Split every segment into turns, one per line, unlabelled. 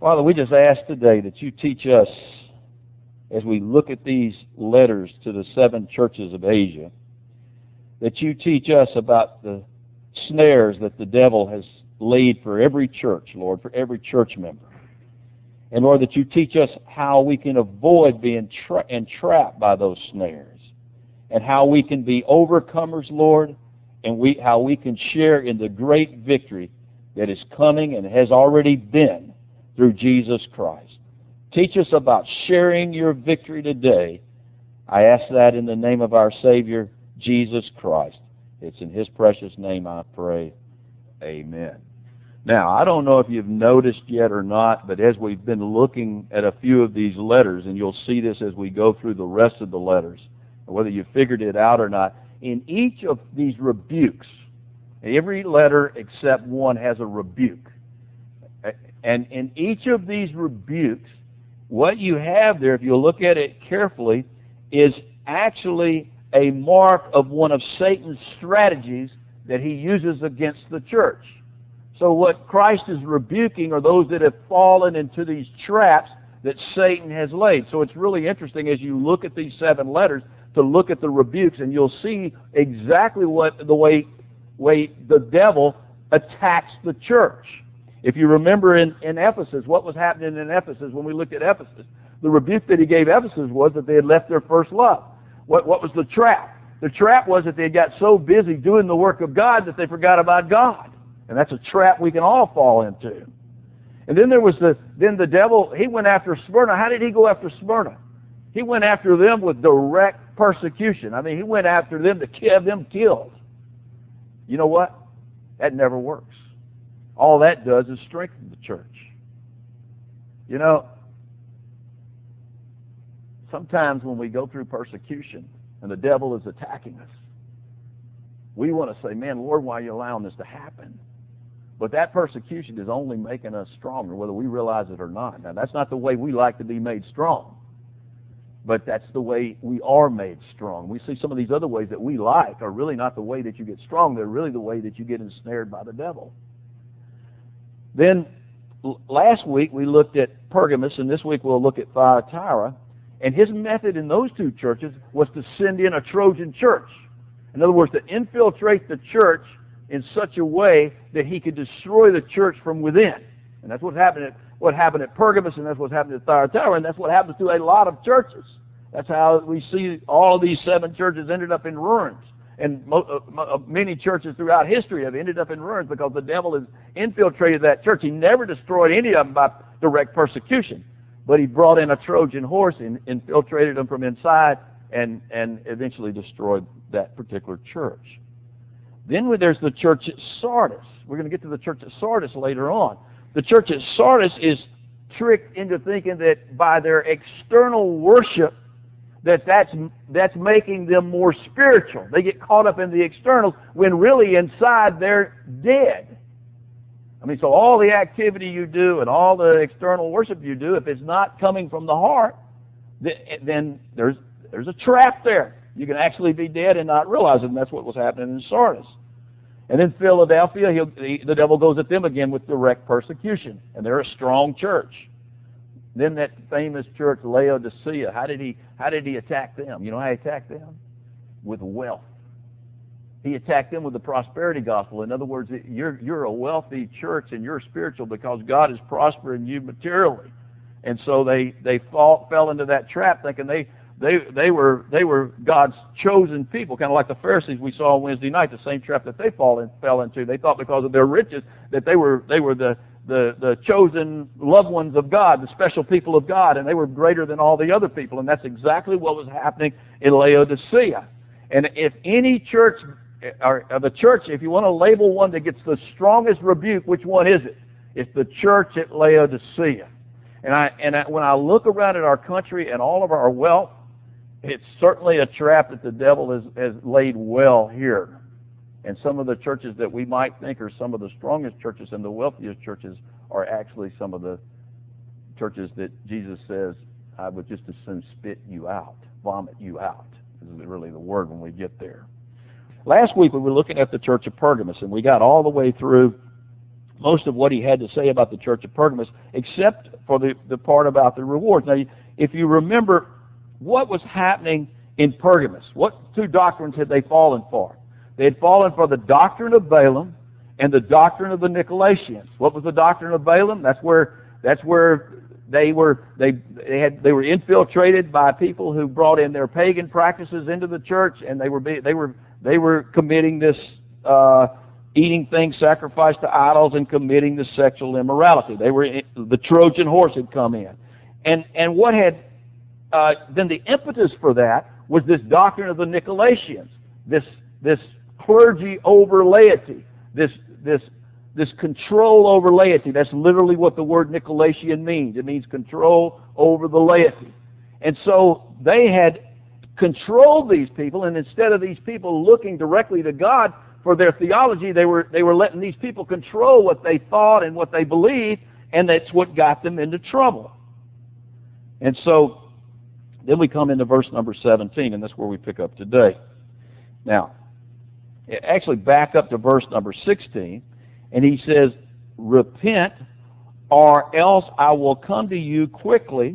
Father, we just ask today that you teach us, as we look at these letters to the 7 churches of Asia, that you teach us about the snares that the devil has laid for every church, Lord, for every church member. And Lord, that you teach us how we can avoid being entrapped by those snares, and how we can be overcomers, Lord, and how we can share in the great victory that is coming and has already been through Jesus Christ. Teach us about sharing your victory today. I ask that in the name of our Savior, Jesus Christ. It's in His precious name I pray. Amen. Now, I don't know if you've noticed yet or not, but as we've been looking at a few of these letters, and you'll see this as we go through the rest of the letters, whether you figured it out or not, in each of these rebukes, every letter except one has a rebuke. And in each of these rebukes, what you have there, if you look at it carefully, is actually a mark of one of Satan's strategies that he uses against the church. So what Christ is rebuking are those that have fallen into these traps that Satan has laid. So it's really interesting as you look at these 7 letters to look at the rebukes, and you'll see exactly the way the devil attacks the church. If you remember in Ephesus, what was happening in Ephesus when we looked at Ephesus? The rebuke that he gave Ephesus was that they had left their first love. What was the trap? The trap was that they got so busy doing the work of God that they forgot about God. And that's a trap we can all fall into. And then there was the devil, he went after Smyrna. How did he go after Smyrna? He went after them with direct persecution. I mean, he went after them to have them killed. You know what? That never works. All that does is strengthen the church. You know, sometimes when we go through persecution and the devil is attacking us, we want to say, man, Lord, why are you allowing this to happen? But that persecution is only making us stronger, whether we realize it or not. Now, that's not the way we like to be made strong, but that's the way we are made strong. We see some of these other ways that we like are really not the way that you get strong. They're really the way that you get ensnared by the devil. Then last week we looked at Pergamos, and this week we'll look at Thyatira. And his method in those 2 churches was to send in a Trojan church. In other words, to infiltrate the church in such a way that he could destroy the church from within. And that's what happened at Pergamos, and that's what happened at Thyatira, and that's what happens to a lot of churches. That's how we see all of these 7 churches ended up in ruins. And many churches throughout history have ended up in ruins because the devil has infiltrated that church. He never destroyed any of them by direct persecution, but he brought in a Trojan horse and infiltrated them from inside and eventually destroyed that particular church. Then there's the church at Sardis. We're going to get to the church at Sardis later on. The church at Sardis is tricked into thinking that by their external worship that's making them more spiritual. They get caught up in the externals when really inside they're dead. I mean, so all the activity you do and all the external worship you do, if it's not coming from the heart, then there's a trap there. You can actually be dead and not realize it, and that's what was happening in Sardis. And then Philadelphia, the devil goes at them again with direct persecution, and they're a strong church. Then that famous church, Laodicea, how did he attack them? You know how he attacked them? With wealth. He attacked them with the prosperity gospel. In other words, you're a wealthy church and you're spiritual because God is prospering you materially. And so they fell into that trap thinking they were God's chosen people, kind of like the Pharisees we saw on Wednesday night, the same trap that they fell into. They thought because of their riches that they were the chosen loved ones of God, the special people of God, and they were greater than all the other people. And that's exactly what was happening in Laodicea. And if any church, or the church, if you want to label one that gets the strongest rebuke, which one is it? It's the church at Laodicea. And when I look around at our country and all of our wealth, it's certainly a trap that the devil has laid well here. And some of the churches that we might think are some of the strongest churches and the wealthiest churches are actually some of the churches that Jesus says, I would just as soon spit you out, vomit you out. This is really the word when we get there. Last week we were looking at the church of Pergamos, and we got all the way through most of what he had to say about the church of Pergamos, except for the part about the rewards. Now, if you remember what was happening in Pergamos, what two doctrines had they fallen for? They had fallen for the doctrine of Balaam and the doctrine of the Nicolaitans. What was the doctrine of Balaam? That's where they were infiltrated by people who brought in their pagan practices into the church, and they were committing this eating things sacrificed to idols and committing the sexual immorality. The Trojan horse had come in, and what had then the impetus for that was this doctrine of the Nicolaitans, this clergy over laity, this control over laity. That's literally what the word Nicolaitan means. It means control over the laity. And so they had controlled these people, and instead of these people looking directly to God for their theology, they were letting these people control what they thought and what they believed, and that's what got them into trouble. And so then we come into verse number 17, and that's where we pick up today. Now, actually back up to verse number 16, and he says, repent, or else I will come to you quickly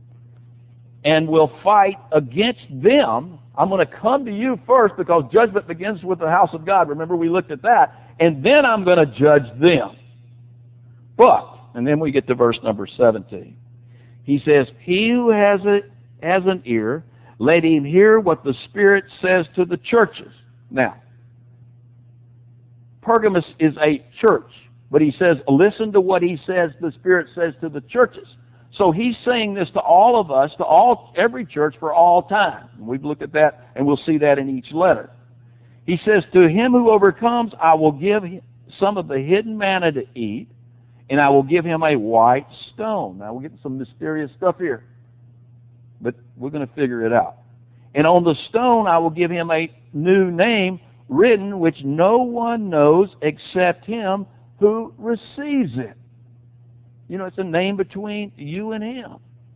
and will fight against them. I'm going to come to you first because judgment begins with the house of God. Remember, we looked at that. And then I'm going to judge them. But, and then we get to verse number 17. He says, he who has an ear, let him hear what the Spirit says to the churches. Now, Pergamos is a church, but he says, listen to what he says, the Spirit says to the churches. So he's saying this to all of us, every church for all time. And we've looked at that, and we'll see that in each letter. He says, to him who overcomes, I will give some of the hidden manna to eat, and I will give him a white stone. Now, we're getting some mysterious stuff here, but we're going to figure it out. And on the stone, I will give him a new name written, which no one knows except him who receives it. You know, it's a name between you and him.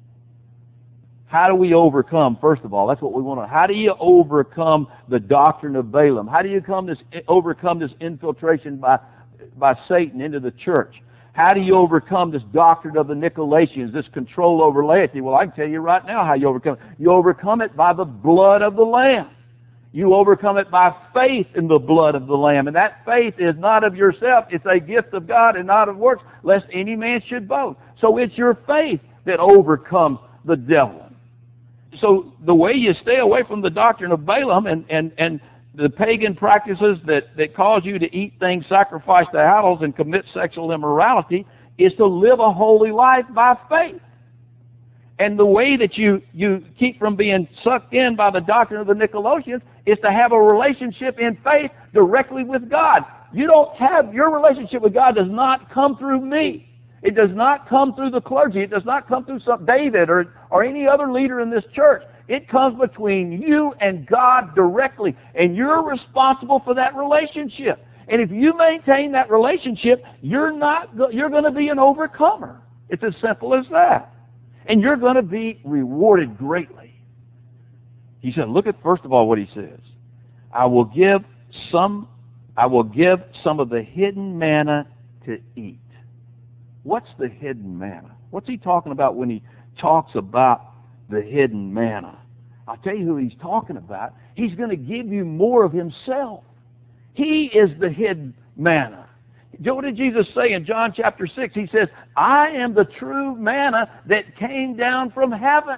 How do we overcome? First of all, that's what we want to know. How do you overcome the doctrine of Balaam? How do you overcome this infiltration by Satan into the church? How do you overcome this doctrine of the Nicolaitans, this control over laity? Well, I can tell you right now how you overcome it. You overcome it by the blood of the Lamb. You overcome it by faith in the blood of the Lamb. And that faith is not of yourself. It's a gift of God and not of works, lest any man should boast. So it's your faith that overcomes the devil. So the way you stay away from the doctrine of Balaam and the pagan practices that cause you to eat things sacrificed to idols and commit sexual immorality is to live a holy life by faith. And the way that you keep from being sucked in by the doctrine of the Nicolaitans is to have a relationship in faith directly with God. Your relationship with God does not come through me. It does not come through the clergy. It does not come through David or any other leader in this church. It comes between you and God directly, and you're responsible for that relationship. And if you maintain that relationship, you're going to be an overcomer. It's as simple as that. And you're going to be rewarded greatly. He said, look at first of all what he says. I will give some of the hidden manna to eat. What's the hidden manna? What's he talking about when he talks about the hidden manna? I'll tell you who he's talking about. He's going to give you more of himself. He is the hidden manna. What did Jesus say in John chapter 6? He says, I am the true manna that came down from heaven.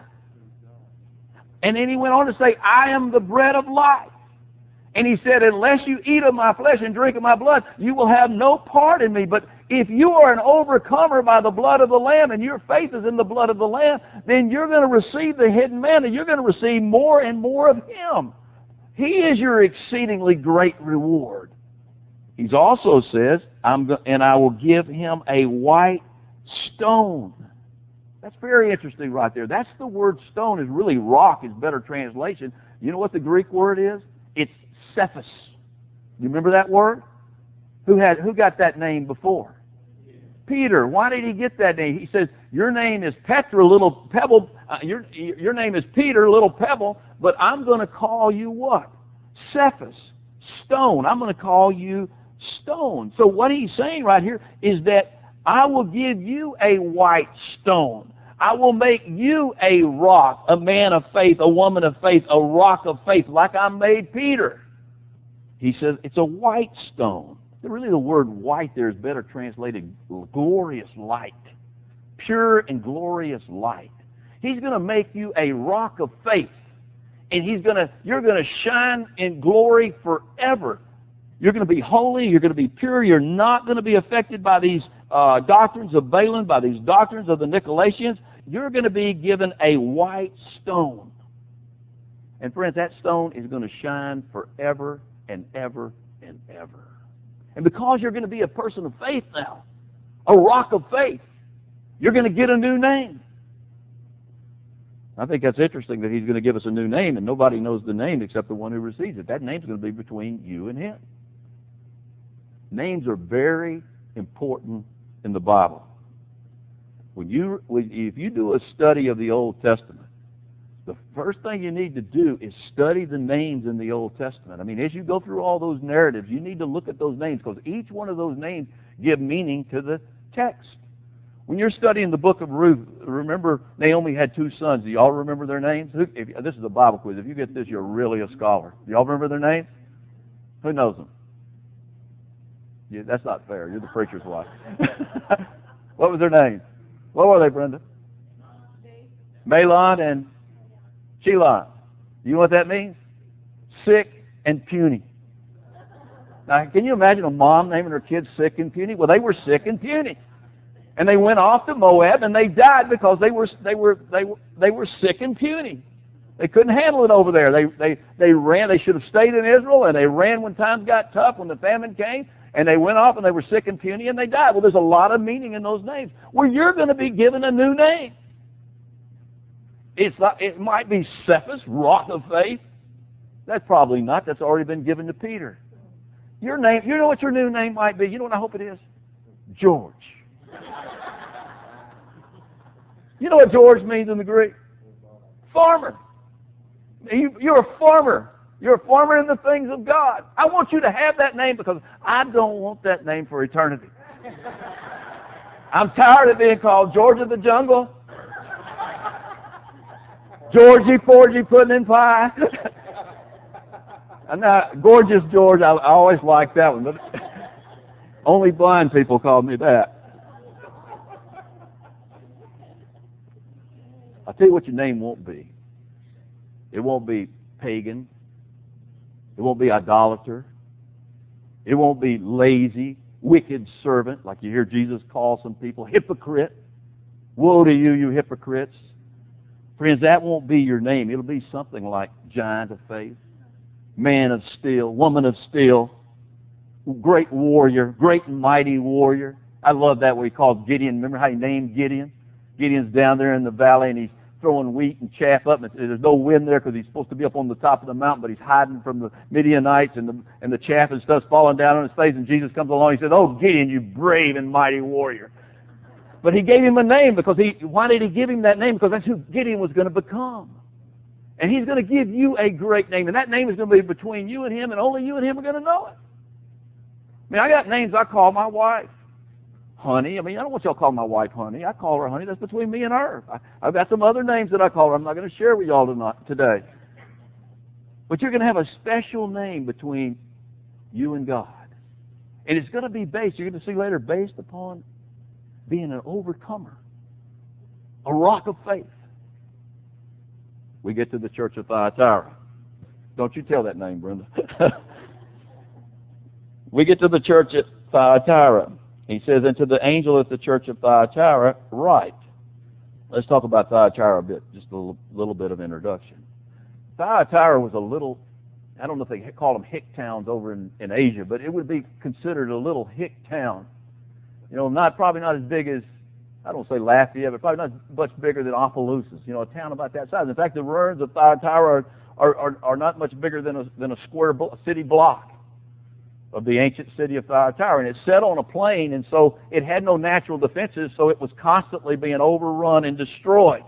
And then he went on to say, I am the bread of life. And he said, unless you eat of my flesh and drink of my blood, you will have no part in me. But if you are an overcomer by the blood of the Lamb and your faith is in the blood of the Lamb, then you're going to receive the hidden manna. You're going to receive more and more of him. He is your exceedingly great reward. He also says, and I will give him a white stone. That's very interesting right there. That's the word stone is really rock is better translation. You know what the Greek word is? It's Cephas. You remember that word? Who got that name before? Peter. Why did he get that name? He says, your name is Petra, little pebble. Your name is Peter, little pebble, but I'm going to call you what? Cephas, stone. I'm going to call you stone. So what he's saying right here is that I will give you a white stone. I will make you a rock, a man of faith, a woman of faith, a rock of faith, like I made Peter. He says it's a white stone. Really, the word white there is better translated glorious light. Pure and glorious light. He's going to make you a rock of faith. And you're going to shine in glory forever. You're going to be holy. You're going to be pure. You're not going to be affected by these doctrines of Balaam, by these doctrines of the Nicolaitans. You're going to be given a white stone. And friends, that stone is going to shine forever and ever and ever. And because you're going to be a person of faith now, a rock of faith, you're going to get a new name. I think that's interesting that he's going to give us a new name, and nobody knows the name except the one who receives it. That name's going to be between you and him. Names are very important in the Bible. If you do a study of the Old Testament, the first thing you need to do is study the names in the Old Testament. I mean, as you go through all those narratives, you need to look at those names, because each one of those names give meaning to the text. When you're studying the book of Ruth, remember Naomi had 2 sons. Do y'all remember their names? This is a Bible quiz. If you get this, you're really a scholar. Do y'all remember their names? Who knows them? Yeah, that's not fair. You're the preacher's wife. What was their names? What were they, Brenda? Mahlon and Chilon. You know what that means? Sick and puny. Now, can you imagine a mom naming her kids sick and puny? Well, they were sick and puny. And they went off to Moab, and they died because they were sick and puny. They couldn't handle it over there. They ran. They should have stayed in Israel, and they ran when times got tough, when the famine came, and they went off and they were sick and puny, and they died. Well, there's a lot of meaning in those names. Well, you're going to be given a new name. It might be Cephas, rock of faith. That's probably not. That's already been given to Peter. Your name. You know what your new name might be? You know what I hope it is? George. You know what George means in the Greek? Farmer. You're a farmer. You're a farmer in the things of God. I want you to have that name because I don't want that name for eternity. I'm tired of being called George of the Jungle, Georgie Porgy Pudding and Pie. And now, Gorgeous George, I always liked that one, but only blind people called me that. I'll tell you what your name won't be. It won't be pagan. It won't be idolater. It won't be lazy, wicked servant, like you hear Jesus call some people. Hypocrite. Woe to you, you hypocrites. Friends, that won't be your name. It'll be something like giant of faith, man of steel, woman of steel, great warrior, great and mighty warrior. I love that what he calls Gideon. Remember how he named Gideon? Gideon's down there in the valley, and he's throwing wheat and chaff up, and there's no wind there because he's supposed to be up on the top of the mountain, but he's hiding from the Midianites, and the chaff and stuff's falling down on his face, and Jesus comes along and he says, "Oh, Gideon, you brave and mighty warrior." But he gave him a name because why did he give him that name? Because that's who Gideon was going to become. And he's going to give you a great name, and that name is going to be between you and him, and only you and him are going to know it. I mean, I got names I call my wife. Honey. I mean, I don't want y'all to call my wife Honey. I call her Honey. That's between me and her. I've got some other names that I call her. I'm not going to share with y'all today. But you're going to have a special name between you and God. And it's going to be based, you're going to see later, based upon being an overcomer. A rock of faith. We get to the church of Thyatira. Don't you tell that name, Brenda. We get to the church at Thyatira. He says, "And to the angel at the church of Thyatira, write." Let's talk about Thyatira a bit, just a little bit of introduction. Thyatira was a little, I don't know if they call them hick towns over in Asia, but it would be considered a little hick town. You know, probably not as big as, I don't say Lafayette, but probably not much bigger than Opelousas, you know, a town about that size. In fact, the ruins of Thyatira are not much bigger than a square city block of the ancient city of Thyatira, and it's set on a plain, and so it had no natural defenses, so it was constantly being overrun and destroyed.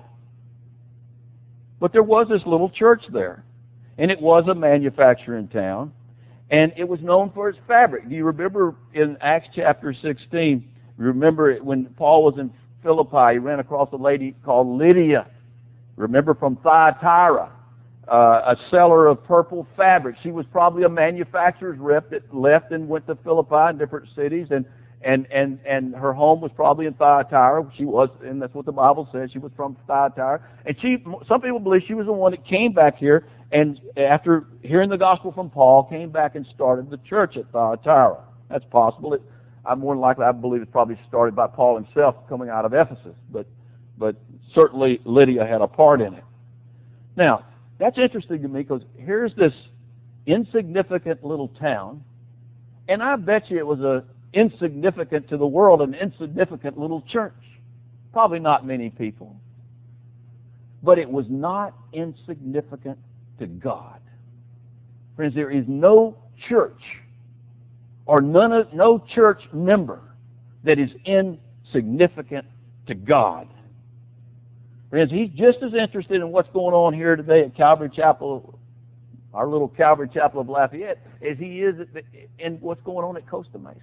But there was this little church there, and it was a manufacturing town, And it was known for its fabric. Do you remember in Acts chapter 16, remember when Paul was in Philippi, he ran across a lady called Lydia. Remember, from Thyatira, a seller of purple fabric. She was probably a manufacturer's rep that left and went to Philippi and different cities, and her home was probably in Thyatira. She was, and that's what the Bible says. She was from Thyatira, and some people believe she was the one that came back here, and after hearing the gospel from Paul, came back and started the church at Thyatira. That's possible. More than likely, I believe it's probably started by Paul himself coming out of Ephesus, but certainly Lydia had a part in it. Now, that's interesting to me because here's this insignificant little town, and I bet you it was a insignificant to the world, an insignificant little church. Probably not many people. But it was not insignificant to God. Friends, there is no church or no church member that is insignificant to God. Friends, He's just as interested in what's going on here today at Calvary Chapel, our little Calvary Chapel of Lafayette, as He is in what's going on at Costa Mesa.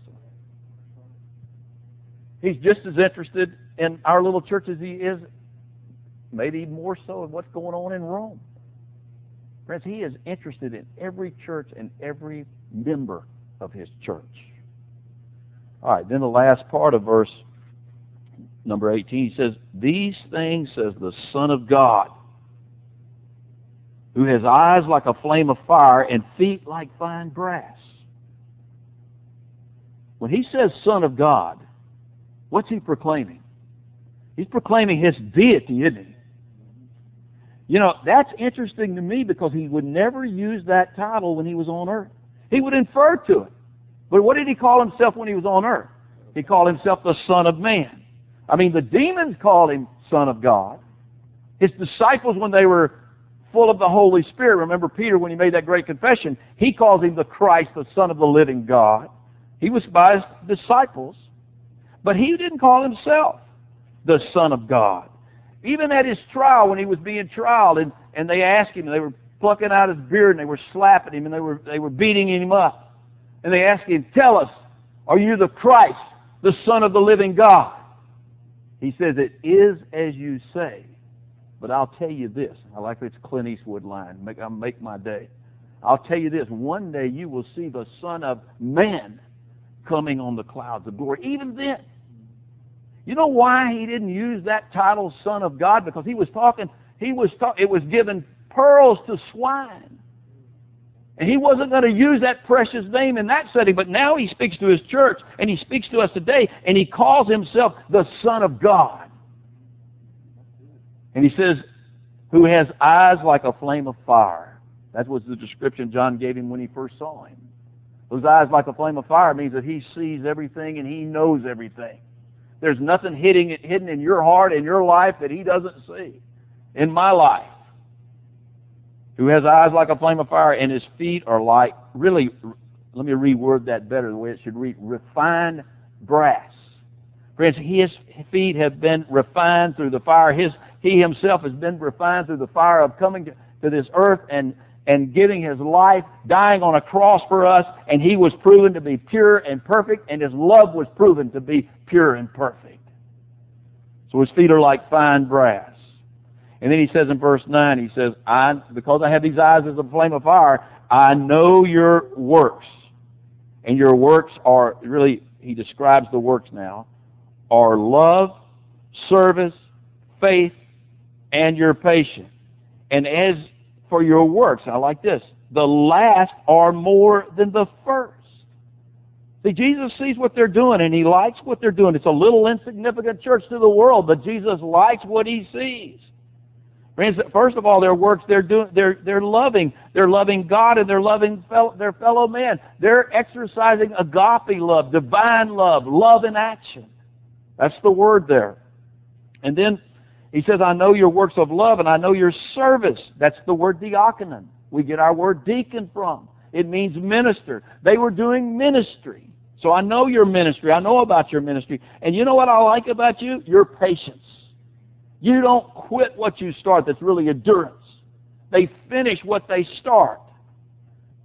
He's just as interested in our little church as He is, maybe more so, in what's going on in Rome. Friends, He is interested in every church and every member of His church. All right, then the last part of verse number 18, he says, "These things says the Son of God, who has eyes like a flame of fire and feet like fine brass." When he says Son of God, what's he proclaiming? He's proclaiming His deity, isn't he? You know, that's interesting to me because He would never use that title when He was on earth. He would infer to it. But what did He call Himself when He was on earth? He called Himself the Son of Man. I mean, the demons called Him Son of God. His disciples, when they were full of the Holy Spirit, remember Peter when he made that great confession, he calls Him the Christ, the Son of the living God. He was by His disciples. But He didn't call Himself the Son of God. Even at His trial, when He was being trialed, and they asked Him, they were plucking out His beard, and they were slapping Him, and they were beating Him up. And they asked Him, "Tell us, are you the Christ, the Son of the living God?" He says, "It is as you say, but I'll tell you this." I like this Clint Eastwood line, make my day. "I'll tell you this, one day you will see the Son of Man coming on the clouds of glory." Even then, you know why He didn't use that title, Son of God? Because it was given pearls to swine. And He wasn't going to use that precious name in that setting, but now He speaks to His church, and He speaks to us today, and He calls Himself the Son of God. And He says, who has eyes like a flame of fire. That was the description John gave Him when he first saw Him. Those eyes like a flame of fire means that He sees everything and He knows everything. There's nothing hidden in your heart, in your life, that He doesn't see. In my life. Who has eyes like a flame of fire, and His feet are like, really, let me reword that better, the way it should read, refined brass. Friends, His feet have been refined through the fire. He Himself has been refined through the fire of coming to this earth and giving His life, dying on a cross for us, and He was proven to be pure and perfect, and His love was proven to be pure and perfect. So His feet are like fine brass. And then He says in verse 9, He says, because I have these eyes as a flame of fire, I know your works. And your works are, really, He describes the works now, are love, service, faith, and your patience. And as for your works, I like this, the last are more than the first. See, Jesus sees what they're doing, and He likes what they're doing. It's a little insignificant church to the world, but Jesus likes what He sees. Friends, first of all, their works, they're loving. They're loving God, and they're loving their fellow men. They're exercising agape love, divine love in action. That's the word there. And then He says, I know your works of love, and I know your service. That's the word diakonon. We get our word deacon from. It means minister. They were doing ministry. So I know your ministry. I know about your ministry. And you know what I like about you? Your patience. You don't quit what you start. That's really endurance. They finish what they start. Now,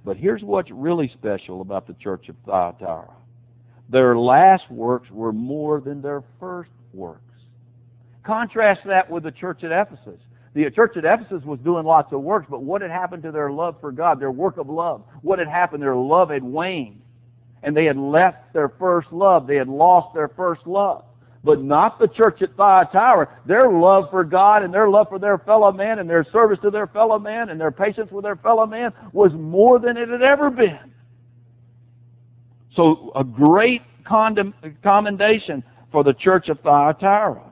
But here's what's really special about the church of Thyatira. Their last works were more than their first works. Contrast that with the church at Ephesus. The church at Ephesus was doing lots of works, but what had happened to their love for God, their work of love? What had happened? Their love had waned, and they had left their first love. They had lost their first love. But not the church at Thyatira. Their love for God and their love for their fellow man and their service to their fellow man and their patience with their fellow man was more than it had ever been. So a great commendation for the church of Thyatira.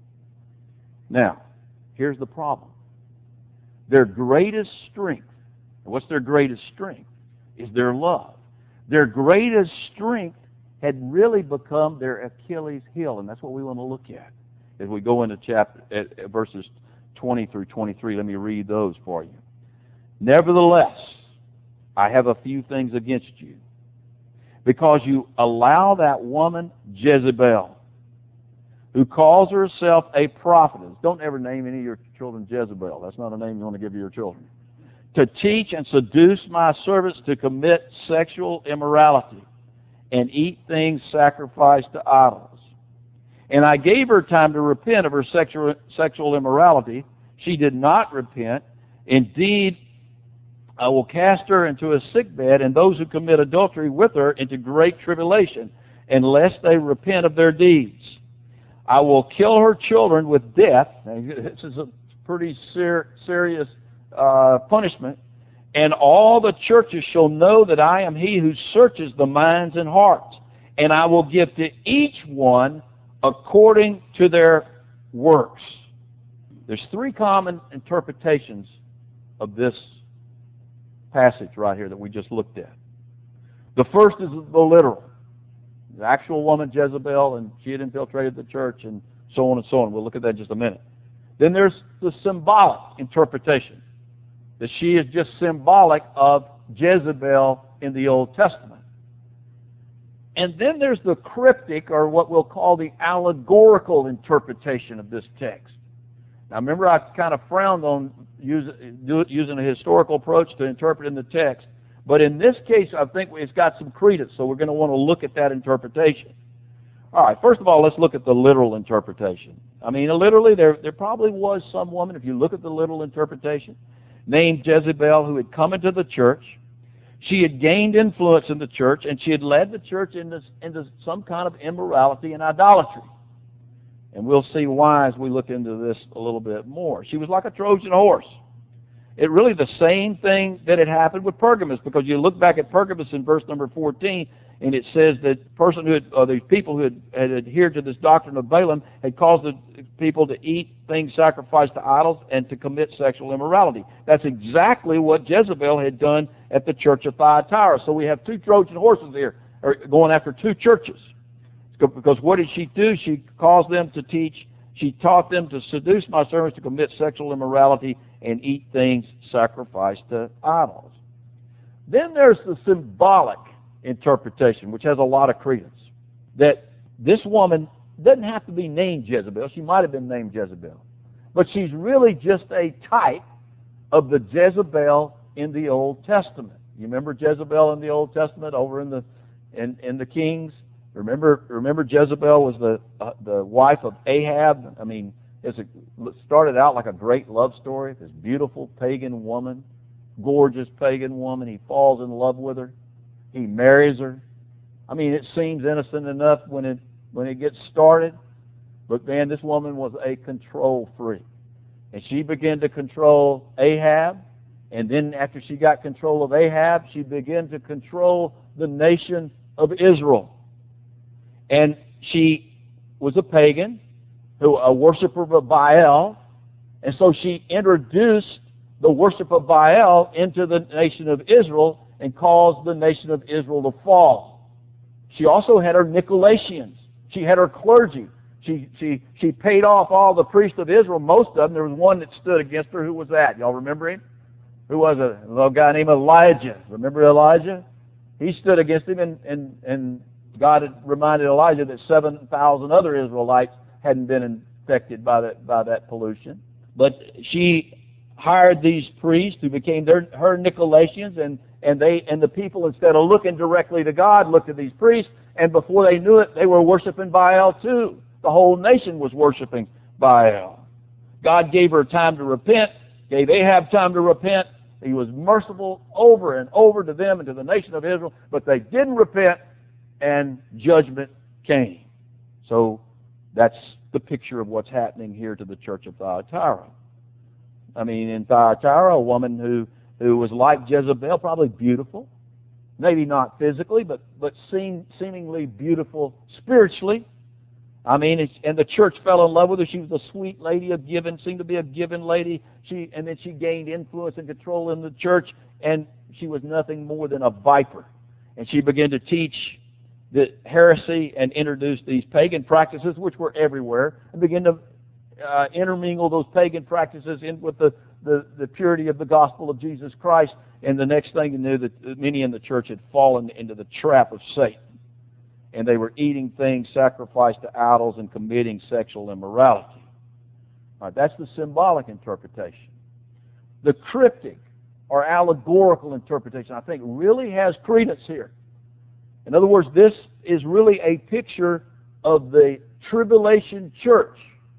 Now, here's the problem. Their greatest strength, and what's their greatest strength? Is their love. Their greatest strength had really become their Achilles heel, and that's what we want to look at as we go into verses 20 through 23. Let me read those for you. Nevertheless, I have a few things against you, because you allow that woman Jezebel, who calls herself a prophetess. Don't ever name any of your children Jezebel. That's not a name you want to give your children. To teach and seduce my servants to commit sexual immorality and eat things sacrificed to idols. And I gave her time to repent of her sexual immorality. She did not repent. Indeed, I will cast her into a sickbed, and those who commit adultery with her into great tribulation, unless they repent of their deeds. I will kill her children with death. This is a pretty serious punishment. And all the churches shall know that I am He who searches the minds and hearts. And I will give to each one according to their works. There's three common interpretations of this passage right here that we just looked at. The first is the literal. The actual woman Jezebel, and she had infiltrated the church, and so on and so on. We'll look at that in just a minute. Then there's the symbolic interpretation, that she is just symbolic of Jezebel in the Old Testament. And then there's the cryptic, or what we'll call the allegorical interpretation of this text. Now remember, I kind of frowned on using a historical approach to interpreting the text. But in this case, I think it's got some credence, so we're going to want to look at that interpretation. All right, first of all, let's look at the literal interpretation. I mean, literally, there probably was some woman, if you look at the literal interpretation, named Jezebel, who had come into the church. She had gained influence in the church, and she had led the church into some kind of immorality and idolatry. And we'll see why as we look into this a little bit more. She was like a Trojan horse. It really the same thing that had happened with Pergamos, because you look back at Pergamos in verse number 14, and it says that the people who had adhered to this doctrine of Balaam had caused the people to eat things sacrificed to idols and to commit sexual immorality. That's exactly what Jezebel had done at the church of Thyatira. So we have two Trojan horses here, going after two churches. Because what did she do? She caused them to teach. She taught them to seduce my servants to commit sexual immorality and eat things sacrificed to idols. Then there's the symbolic interpretation, which has a lot of credence. That this woman doesn't have to be named Jezebel. She might have been named Jezebel. But she's really just a type of the Jezebel in the Old Testament. You remember Jezebel in the Old Testament over in the Kings? Remember Jezebel was the wife of Ahab. I mean, it started out like a great love story. This beautiful pagan woman, gorgeous pagan woman. He falls in love with her. He marries her. I mean, it seems innocent enough when it gets started. But man, this woman was a control freak. And she began to control Ahab. And then after she got control of Ahab, she began to control the nation of Israel. And she was a pagan, a worshiper of Baal. And so she introduced the worship of Baal into the nation of Israel and caused the nation of Israel to fall. She also had her Nicolaitans. She had her clergy. She paid off all the priests of Israel, most of them. There was one that stood against her. Who was that? Y'all remember him? Who was it? A little guy named Elijah. Remember Elijah? He stood against him, and God had reminded Elijah that 7,000 other Israelites hadn't been infected by that pollution. But she hired these priests who became her Nicolaitans, and the people, instead of looking directly to God, looked at these priests, and before they knew it, they were worshiping Baal too. The whole nation was worshiping Baal. God gave her time to repent, gave Ahab time to repent. He was merciful over and over to them and to the nation of Israel, but they didn't repent, and judgment came. So that's the picture of what's happening here to the church of Thyatira. I mean, in Thyatira, a woman who was like Jezebel, probably beautiful, maybe not physically, but seemingly beautiful spiritually. I mean, and the church fell in love with her. She was a sweet lady of giving, seemed to be a giving lady. And then she gained influence and control in the church, and she was nothing more than a viper. And she began to teach the heresy and introduce these pagan practices, which were everywhere, and begin to intermingle those pagan practices in with the purity of the gospel of Jesus Christ. And the next thing you knew, that many in the church had fallen into the trap of Satan. And they were eating things sacrificed to idols and committing sexual immorality. All right, that's the symbolic interpretation. The cryptic or allegorical interpretation, I think, really has credence here. In other words, this is really a picture of the tribulation church.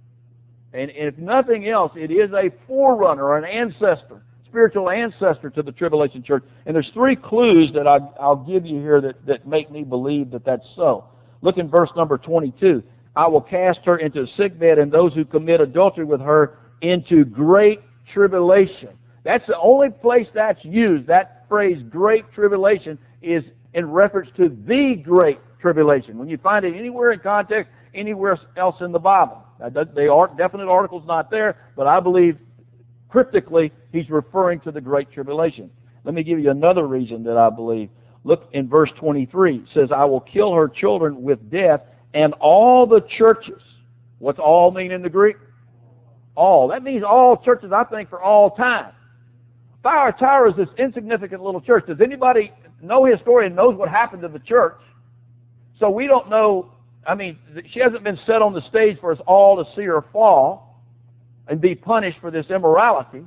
And if nothing else, it is a forerunner or an ancestor, spiritual ancestor to the tribulation church. And there's three clues that I'll give you here that make me believe that that's so. Look in verse number 22. I will cast her into a sickbed, and those who commit adultery with her into great tribulation. That's the only place that's used. That phrase, great tribulation, is in reference to the great tribulation. When you find it anywhere in context, anywhere else in the Bible. The definite article's not there, but I believe cryptically he's referring to the great tribulation. Let me give you another reason that I believe. Look in verse 23. It says, I will kill her children with death, and all the churches. What's all mean in the Greek? All. That means all churches, I think, for all time. Thyatira is this insignificant little church. Does anybody, no historian knows what happened to the church? So we don't know. I mean, she hasn't been set on the stage for us all to see her fall and be punished for this immorality.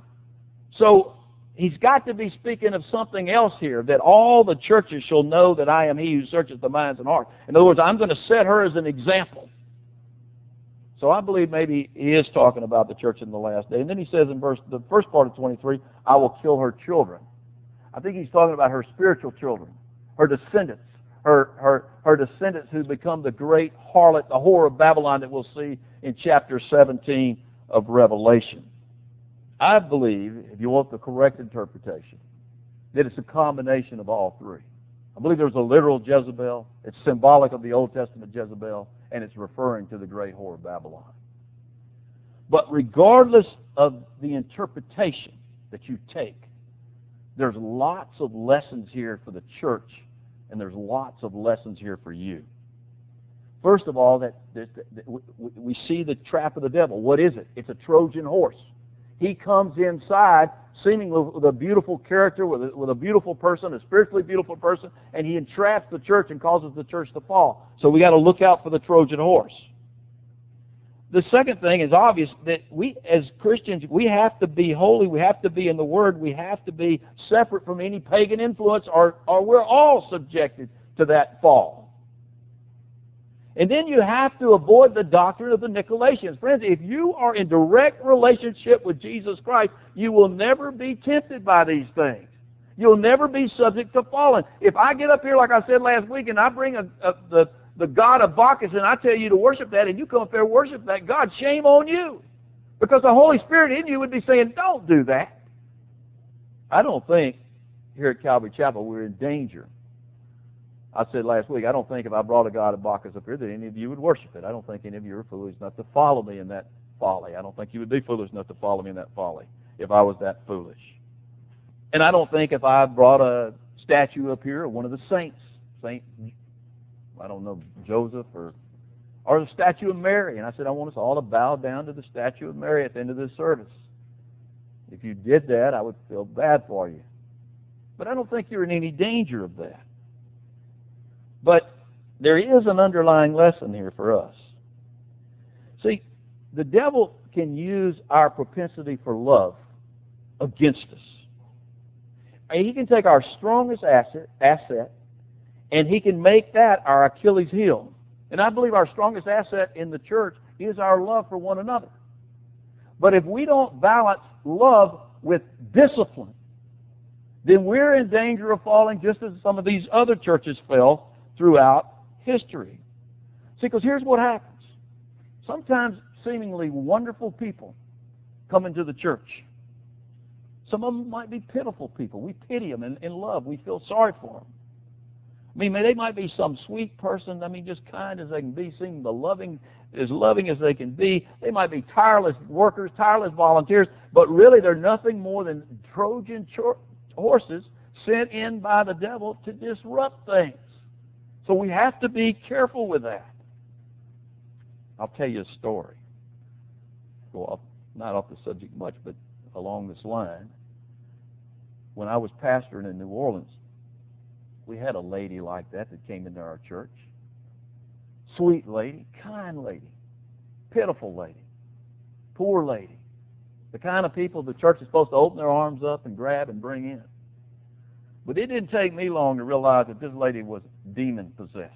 So he's got to be speaking of something else here, that all the churches shall know that I am he who searches the minds and hearts. In other words, I'm going to set her as an example. So I believe maybe he is talking about the church in the last day. And then he says in the first part of 23, I will kill her children. I think he's talking about her spiritual children, her descendants. Her descendants who become the great harlot, the whore of Babylon that we'll see in chapter 17 of Revelation. I believe, if you want the correct interpretation, that it's a combination of all three. I believe there's a literal Jezebel. It's symbolic of the Old Testament Jezebel, and it's referring to the great whore of Babylon. But regardless of the interpretation that you take, there's lots of lessons here for the church, and there's lots of lessons here for you. First of all, that we see the trap of the devil. What is it? It's a Trojan horse. He comes inside, seemingly with a beautiful character, with a beautiful person, a spiritually beautiful person, and he entraps the church and causes the church to fall. So we got to look out for the Trojan horse. The second thing is obvious, that we as Christians, we have to be holy, we have to be in the Word, we have to be separate from any pagan influence, or we're all subjected to that fall. And then you have to avoid the doctrine of the Nicolaitans. Friends, if you are in direct relationship with Jesus Christ, you will never be tempted by these things. You'll never be subject to falling. If I get up here, like I said last week, and I bring the god of Bacchus, and I tell you to worship that, and you come up there and worship that god, shame on you. Because the Holy Spirit in you would be saying, don't do that. I don't think here at Calvary Chapel we're in danger. I said last week, I don't think if I brought a god of Bacchus up here that any of you would worship it. I don't think any of you are foolish enough to follow me in that folly. I don't think you would be foolish enough to follow me in that folly if I was that foolish. And I don't think if I brought a statue up here of one of the saints, I don't know, Joseph or the statue of Mary, and I said I want us all to bow down to the statue of Mary at the end of this service. If you did that, I would feel bad for you. But I don't think you're in any danger of that. But there is an underlying lesson here for us. See, the devil can use our propensity for love against us. He can take our strongest asset, and He can make that our Achilles heel. And I believe our strongest asset in the church is our love for one another. But if we don't balance love with discipline, then we're in danger of falling just as some of these other churches fell throughout history. See, because here's what happens. Sometimes seemingly wonderful people come into the church. Some of them might be pitiful people. We pity them in love. We feel sorry for them. I mean, they might be some sweet person, just kind as they can be, seem loving as they can be. They might be tireless workers, tireless volunteers, but really they're nothing more than Trojan horses sent in by the devil to disrupt things. So we have to be careful with that. I'll tell you a story. Well, not off the subject much, but along this line. When I was pastoring in New Orleans, we had a lady like that came into our church. Sweet lady, kind lady, pitiful lady, poor lady. The kind of people the church is supposed to open their arms up and grab and bring in. But it didn't take me long to realize that this lady was demon-possessed.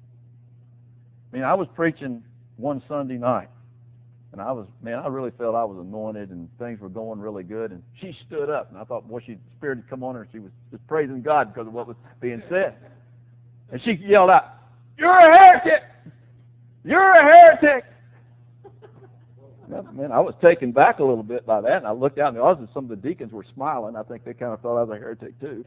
I was preaching one Sunday night, and I really felt I was anointed and things were going really good. And she stood up, and I thought, boy, the Spirit had come on her, and she was just praising God because of what was being said. And she yelled out, "You're a heretic! You're a heretic!" Man, I was taken back a little bit by that, and I looked out in the audience, and some of the deacons were smiling. I think they kind of thought I was a heretic too.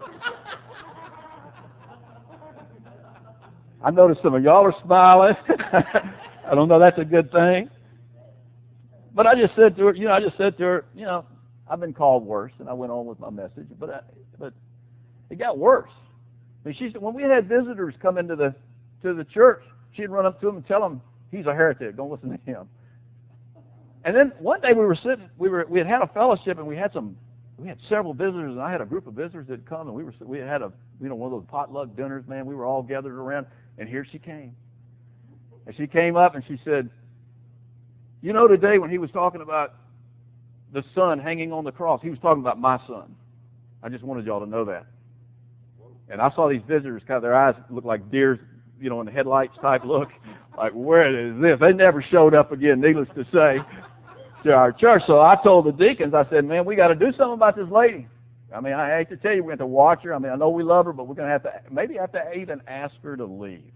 I noticed some of y'all are smiling. I don't know, that's a good thing. But I just said to her, I've been called worse, and I went on with my message. But it got worse. She said when we had visitors come into the church, she'd run up to them and tell them he's a heretic. Don't listen to him. And then one day we had a fellowship, and we had several visitors, and I had a group of visitors that had come, and we had one of those potluck dinners, man. We were all gathered around, and here she came. And she came up and she said, today when he was talking about the son hanging on the cross, he was talking about my son. I just wanted y'all to know that. And I saw these visitors, kind of their eyes looked like deers, in the headlights type look. Like, where is this? They never showed up again, needless to say, to our church. So I told the deacons, I said, man, we got to do something about this lady. I hate to tell you, we're going to watch her. I know we love her, but we're going to maybe have to even ask her to leave.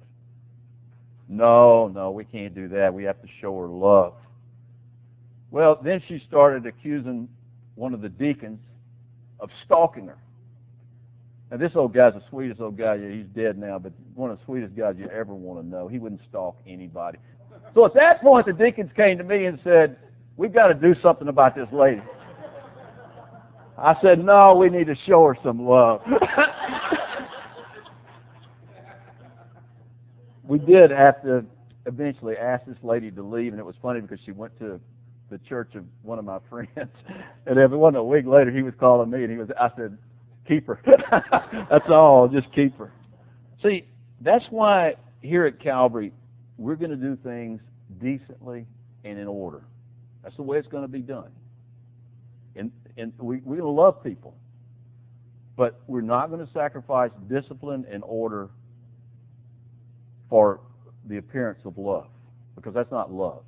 No, we can't do that. We have to show her love. Well, then she started accusing one of the deacons of stalking her. Now, this old guy's the sweetest old guy. Yeah, he's dead now, but one of the sweetest guys you ever want to know. He wouldn't stalk anybody. So at that point, the deacons came to me and said, we've got to do something about this lady. I said, no, we need to show her some love. We did have to eventually ask this lady to leave, and it was funny because she went to the church of one of my friends, and it wasn't a week later he was calling me, and I said, keep her. That's all, just keep her. See, that's why here at Calvary we're going to do things decently and in order. That's the way it's going to be done. And we're going to love people, but we're not going to sacrifice discipline and order for the appearance of love, because that's not love.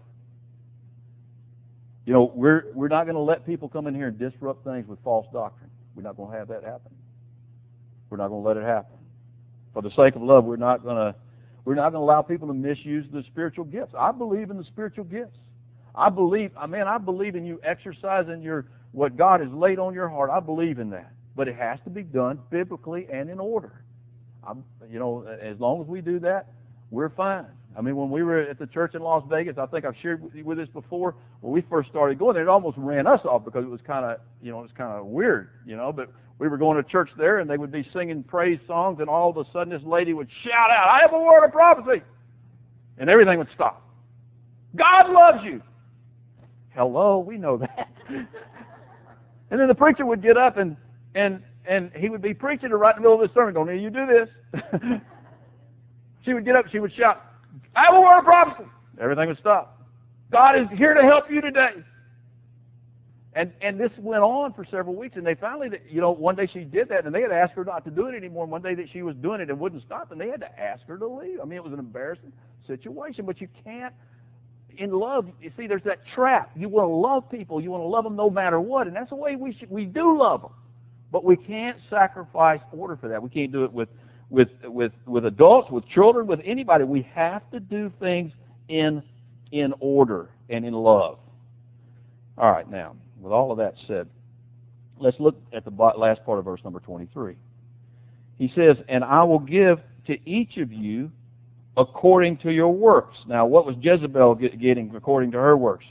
We're not going to let people come in here and disrupt things with false doctrine. We're not going to have that happen. We're not going to let it happen. For the sake of love, we're not going to allow people to misuse the spiritual gifts. I believe in the spiritual gifts. I believe in you exercising what God has laid on your heart. I believe in that. But it has to be done biblically and in order. As long as we do that, we're fine. When we were at the church in Las Vegas, I think I've shared with this before, when we first started going there, it almost ran us off because it was kind of weird, but we were going to church there and they would be singing praise songs, and all of a sudden this lady would shout out, "I have a word of prophecy," and everything would stop. God loves you. Hello, we know that. And then the preacher would get up and he would be preaching right in the middle of the sermon going, "You do this." She would get up, she would shout, "I have a word of prophecy." Everything would stop. God is here to help you today. And this went on for several weeks, and they finally, one day she did that, and they had asked her not to do it anymore. And one day that she was doing it and wouldn't stop, and they had to ask her to leave. I mean, it was an embarrassing situation, but you can't, in love, you see, there's that trap. You want to love people. You want to love them no matter what, and that's the way we do love them. But we can't sacrifice order for that. We can't do it with adults, with children, with anybody. We have to do things in order and in love. All right, now, with all of that said, let's look at the last part of verse number 23. He says, and I will give to each of you according to your works. Now, what was Jezebel getting according to her works?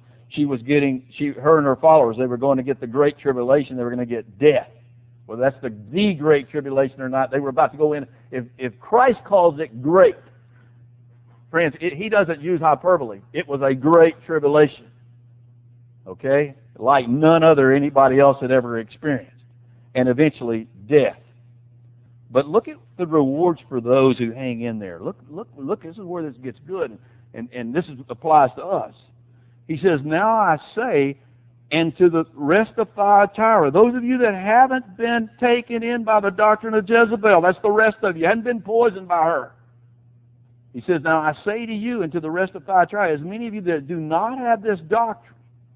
Her and her followers, they were going to get the great tribulation. They were going to get death. Well, that's the great tribulation or not. They were about to go in. If Christ calls it great, friends, he doesn't use hyperbole. It was a great tribulation. Okay? Like none other anybody else had ever experienced. And eventually, death. But look at the rewards for those who hang in there. Look, this is where this gets good. And this applies to us. He says, now I say, and to the rest of Thyatira, those of you that haven't been taken in by the doctrine of Jezebel, that's the rest of you, haven't been poisoned by her. He says, now I say to you and to the rest of Thyatira, as many of you that do not have this doctrine.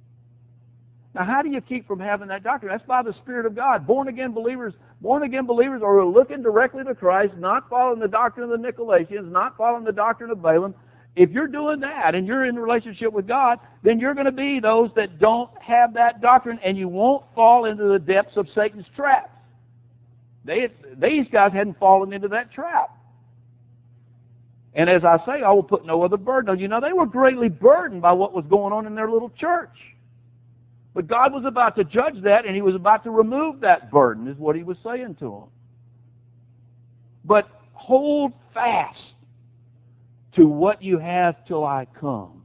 Now, how do you keep from having that doctrine? That's by the Spirit of God. Born again believers are looking directly to Christ, not following the doctrine of the Nicolaitans, not following the doctrine of Balaam. If you're doing that and you're in a relationship with God, then you're going to be those that don't have that doctrine, and you won't fall into the depths of Satan's traps. These guys hadn't fallen into that trap. And as I say, I will put no other burden on you. Now, they were greatly burdened by what was going on in their little church. But God was about to judge that, and He was about to remove that burden, is what He was saying to them. But hold fast to what you have till I come.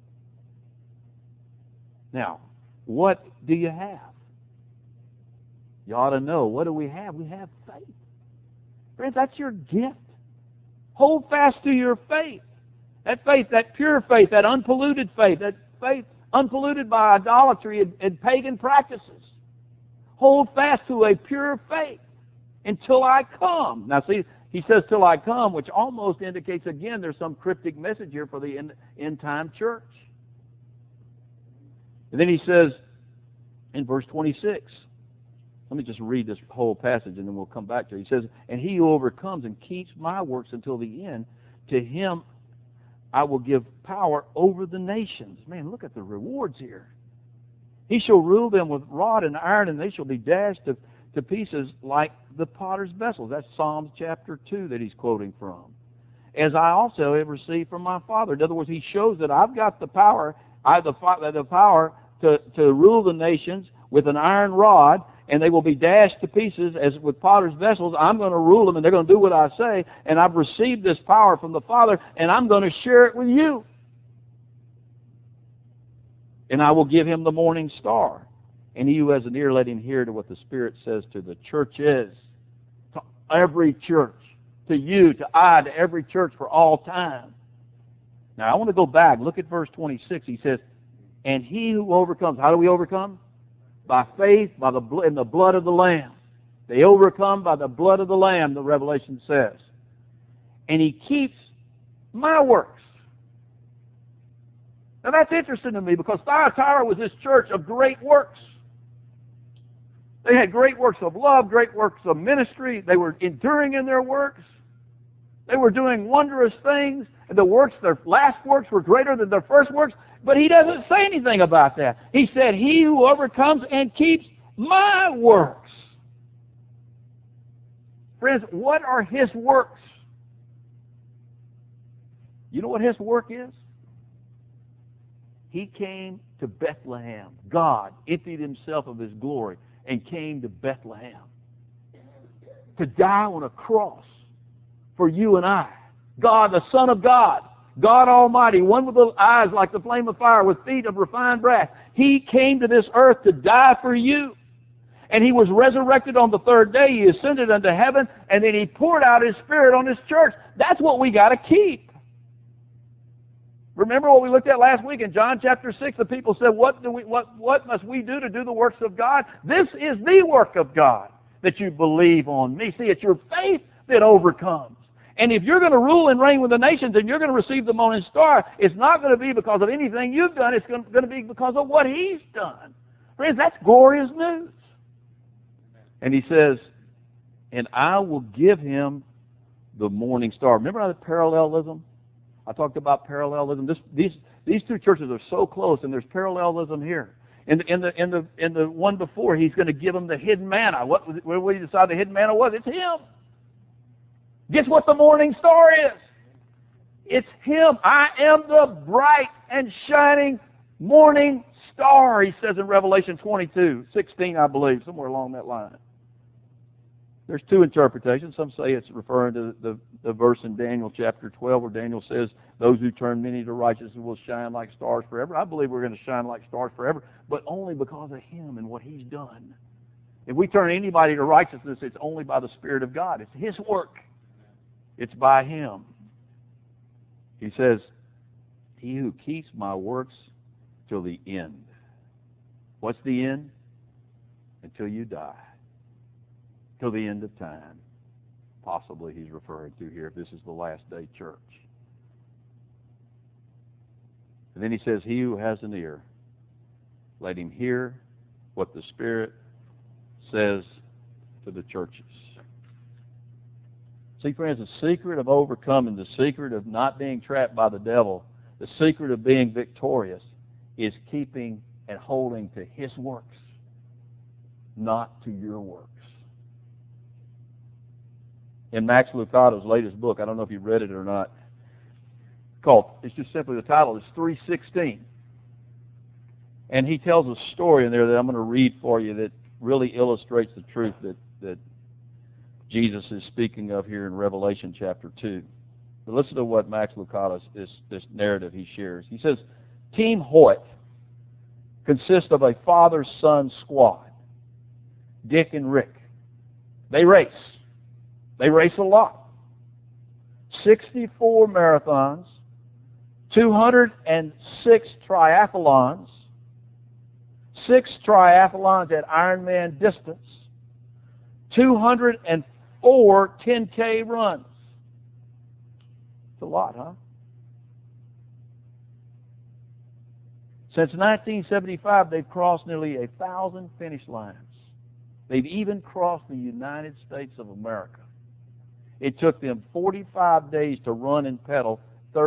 Now, what do you have? You ought to know. What do we have? We have faith. Friends, that's your gift. Hold fast to your faith. That faith, that pure faith, that unpolluted faith, that faith unpolluted by idolatry and pagan practices. Hold fast to a pure faith until I come. Now see, he says till I come, which almost indicates, again, there's some cryptic message here for the end-time church. And then he says in verse 26, let me just read this whole passage and then we'll come back to it. He says, and he who overcomes and keeps my works until the end, to him I will give power over the nations. Man, look at the rewards here. He shall rule them with rod and iron, and they shall be dashed to pieces like the potter's vessels. That's Psalms chapter 2 that he's quoting from. As I also have received from my Father. In other words, he shows that I've got the power, the power to rule the nations with an iron rod, and they will be dashed to pieces as with potter's vessels. I'm going to rule them, and they're going to do what I say, and I've received this power from the Father, and I'm going to share it with you. And I will give him the morning star. And he who has an ear, let him hear to what the Spirit says to the churches, to every church, to you, to I, to every church for all time. Now, I want to go back. Look at verse 26. He says, and he who overcomes, how do we overcome? By faith, in the blood of the Lamb. They overcome by the blood of the Lamb, the Revelation says. And he keeps my works. Now that's interesting to me because Thyatira was this church of great works. They had great works of love, great works of ministry. They were enduring in their works. They were doing wondrous things. And their last works were greater than their first works. But he doesn't say anything about that. He said, he who overcomes and keeps my works. Friends, what are his works? You know what his work is? He came to Bethlehem. God emptied himself of his glory and came to Bethlehem to die on a cross for you and I. God, the Son of God, God Almighty, one with little eyes like the flame of fire, with feet of refined brass. He came to this earth to die for you. And he was resurrected on the third day. He ascended unto heaven, and then he poured out his Spirit on his church. That's what we got to keep. Remember what we looked at last week in John chapter 6? The people said, what must we do to do the works of God? This is the work of God, that you believe on me. See, it's your faith that overcomes. And if you're going to rule and reign with the nations and you're going to receive the morning star, it's not going to be because of anything you've done. It's going to be because of what He's done. Friends, that's glorious news. And He says, and I will give him the morning star. Remember the parallelism? I talked about parallelism. These two churches are so close, and there's parallelism here. In the one before, He's going to give them the hidden manna. Where we decide the hidden manna was? It's Him. Guess what the morning star is? It's Him. I am the bright and shining morning star, He says in Revelation 22:16, I believe, somewhere along that line. There's two interpretations. Some say it's referring to the verse in Daniel chapter 12 where Daniel says, those who turn many to righteousness will shine like stars forever. I believe we're going to shine like stars forever, but only because of Him and what He's done. If we turn anybody to righteousness, it's only by the Spirit of God. It's His work. It's by Him. He says, He who keeps my works till the end. What's the end? Until you die. Till the end of time. Possibly He's referring to here if this is the last day church. And then He says, he who has an ear, let him hear what the Spirit says to the churches. See, friends, the secret of overcoming, the secret of not being trapped by the devil, the secret of being victorious is keeping and holding to His works, not to your works. In Max Lucado's latest book, I don't know if you've read it or not, it's just simply the title is 3:16. And he tells a story in there that I'm going to read for you that really illustrates the truth that Jesus is speaking of here in Revelation chapter 2. But listen to what Max Lucado, this narrative he shares. He says, Team Hoyt consists of a father-son squad, Dick and Rick. They race. They race a lot. 64 marathons, 206 triathlons, 6 triathlons at Ironman distance, 204 10K runs. It's a lot, huh? Since 1975, they've crossed nearly 1,000 finish lines. They've even crossed the United States of America. It took them 45 days to run and pedal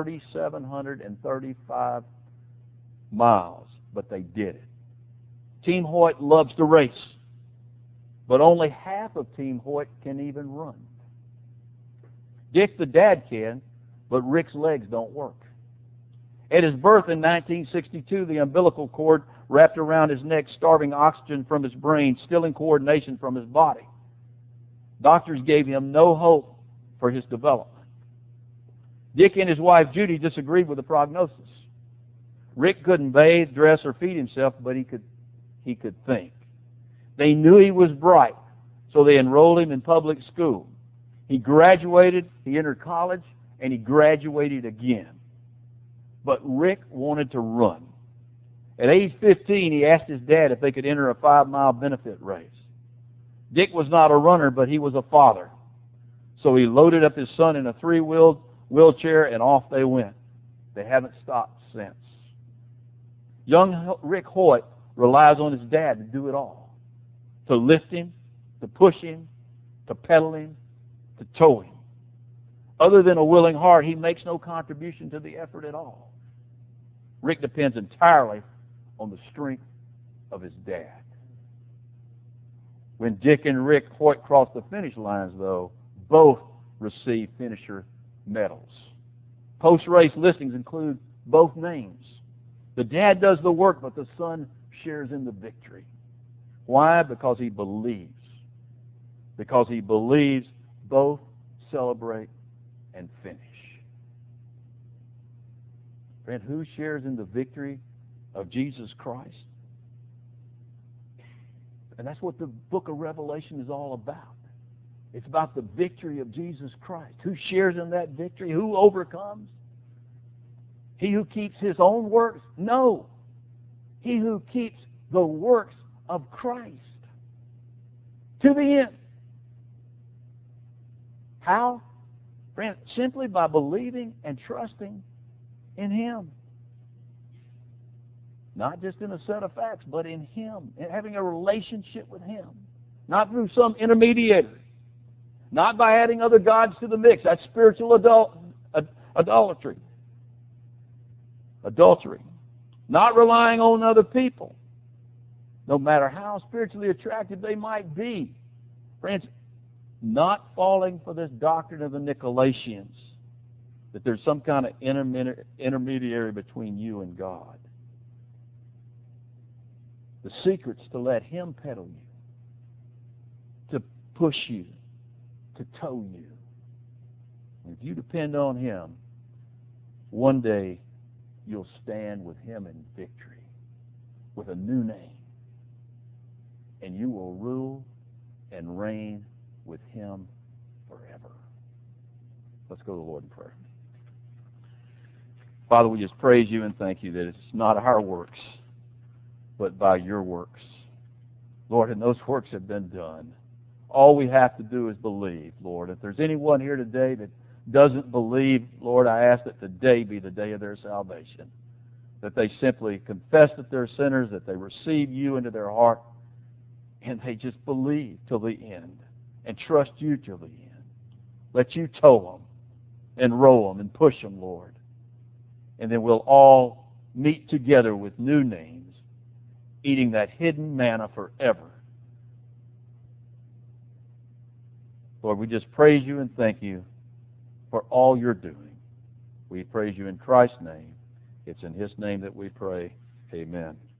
3,735 miles, but they did it. Team Hoyt loves to race, but only half of Team Hoyt can even run. Dick the dad can, but Rick's legs don't work. At his birth in 1962, the umbilical cord wrapped around his neck, starving oxygen from his brain, stealing coordination from his body. Doctors gave him no hope for his development. Dick and his wife Judy disagreed with the prognosis. Rick couldn't bathe, dress, or feed himself, but he could think. They knew he was bright, so they enrolled him in public school. He graduated, he entered college, and he graduated again. But Rick wanted to run. At age 15, he asked his dad if they could enter a 5-mile benefit race. Dick was not a runner, but he was a father. So he loaded up his son in a 3-wheeled wheelchair, and off they went. They haven't stopped since. Young Rick Hoyt relies on his dad to do it all. To lift him, to push him, to pedal him, to tow him. Other than a willing heart, he makes no contribution to the effort at all. Rick depends entirely on the strength of his dad. When Dick and Rick Hoyt crossed the finish lines, though, both received finisher medals. Post-race listings include both names. The dad does the work, but the son shares in the victory. Why? Because he believes. Because he believes, both celebrate and finish. Friend, who shares in the victory of Jesus Christ? And that's what the book of Revelation is all about. It's about the victory of Jesus Christ. Who shares in that victory? Who overcomes? He who keeps his own works? No. He who keeps the works of Christ to the end. How? Friends, simply by believing and trusting in Him. Not just in a set of facts, but in Him, and having a relationship with Him. Not through some intermediary. Not by adding other gods to the mix. That's spiritual adultery. Not relying on other people, no matter how spiritually attractive they might be. Friends, not falling for this doctrine of the Nicolaitans, that there's some kind of intermediary between you and God. The secret's to let Him pedal you, to push you, to tow you. If you depend on Him, one day you'll stand with Him in victory, with a new name. And you will rule and reign with Him forever. Let's go to the Lord in prayer. Father, we just praise You and thank You that it's not our works, but by Your works. Lord, and those works have been done. All we have to do is believe, Lord. If there's anyone here today that doesn't believe, Lord, I ask that today be the day of their salvation. That they simply confess that they're sinners, that they receive You into their heart, and they just believe till the end and trust You till the end. Let You tow them and row them and push them, Lord. And then we'll all meet together with new names, eating that hidden manna forever. Lord, we just praise You and thank You for all You're doing. We praise You in Christ's name. It's in His name that we pray. Amen.